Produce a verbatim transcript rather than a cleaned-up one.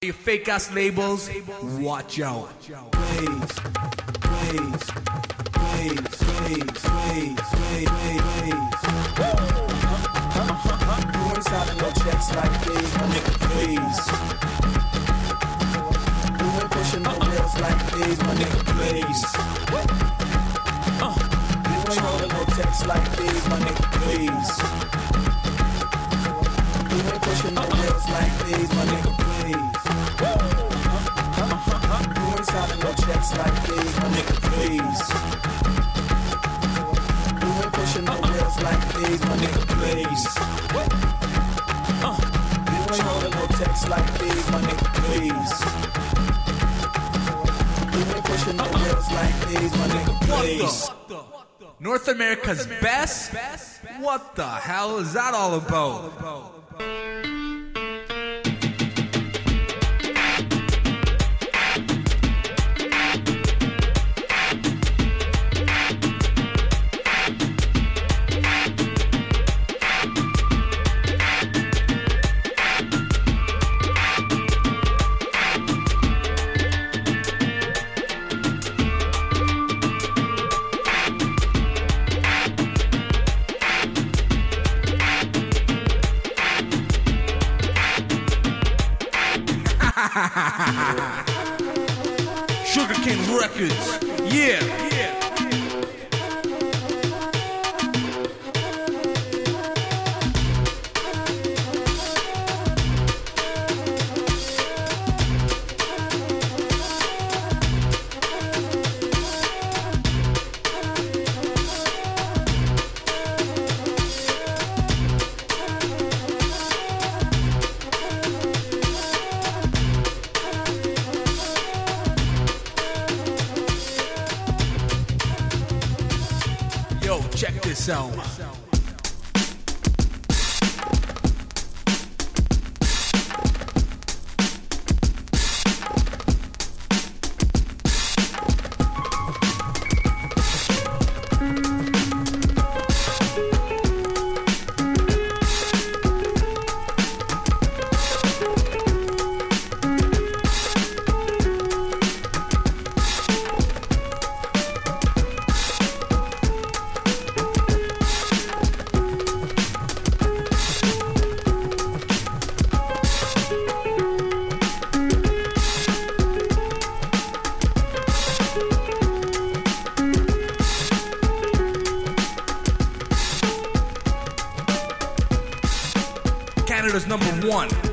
You fake ass labels, watch out. Please, please, please, please, please, please, please. You ain't signing no checks like these, my nigga, please. You ain't pushing no bills like these, my nigga, please. You ain't holding no checks like these, my nigga, please. You ain't pushing no bills like these, my nigga, please. You ain't signing no checks like these, my nigga, please. You ain't pushing no bills like these, my nigga, please. You ain't holding no checks like these, my nigga, please. You ain't pushing no bills like these, my nigga, please. North America's best? What the hell is that all about? Sugar King Records, yeah, yeah. Yo, check this out. Canada's number one.